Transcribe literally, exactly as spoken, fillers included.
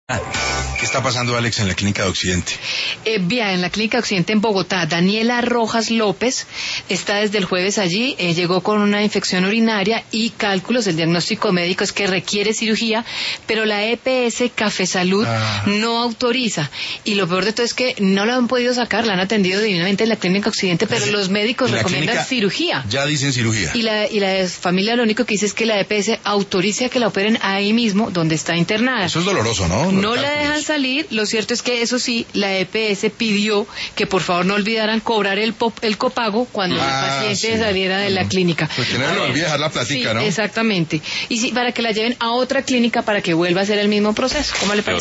¿Qué está pasando, Alex, en la Clínica de Occidente? Eh, bien, en la Clínica de Occidente en Bogotá, Daniela Rojas López está desde el jueves allí, eh, llegó con una infección urinaria y cálculos, el diagnóstico médico es que requiere cirugía, pero la E P S Café Salud ah. no autoriza, y lo peor de todo es que no la han podido sacar, la han atendido divinamente en la Clínica Occidente, pero los médicos recomiendan cirugía. Ya dicen cirugía. Y la, y la familia lo único que dice es que la E P S autorice a que la operen ahí mismo, donde está internada. Eso es doloroso, ¿no? No la dejan salir, lo cierto es que eso sí, la E P S pidió que por favor no olvidaran cobrar el, pop, el copago cuando ah, el paciente sí. saliera de la clínica. Pues que no le olvide dejar la platica, sí, ¿no? Exactamente. Y sí, para que la lleven a otra clínica para que vuelva a hacer el mismo proceso. ¿Cómo le parece?